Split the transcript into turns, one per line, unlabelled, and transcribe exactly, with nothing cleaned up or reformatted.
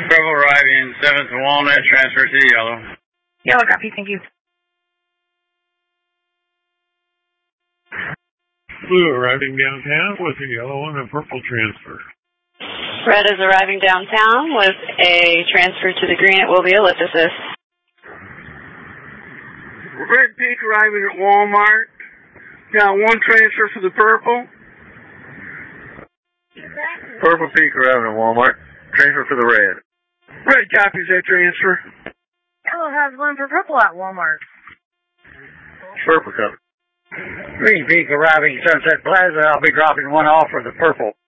Purple arriving seventh Walnut, transfer to yellow.
Yellow copy, thank you.
Blue arriving downtown with a yellow and a purple transfer.
Red is arriving downtown with a transfer to the green. It will be ellipticus.
Red Peak arriving at Walmart. Got one transfer for the purple.
Purple Peak arriving at Walmart. Transfer for the red.
Red copies that transfer.
Yellow has one for purple at Walmart.
Purple copy.
Green Peak arriving Sunset Plaza. I'll be dropping one off for the purple.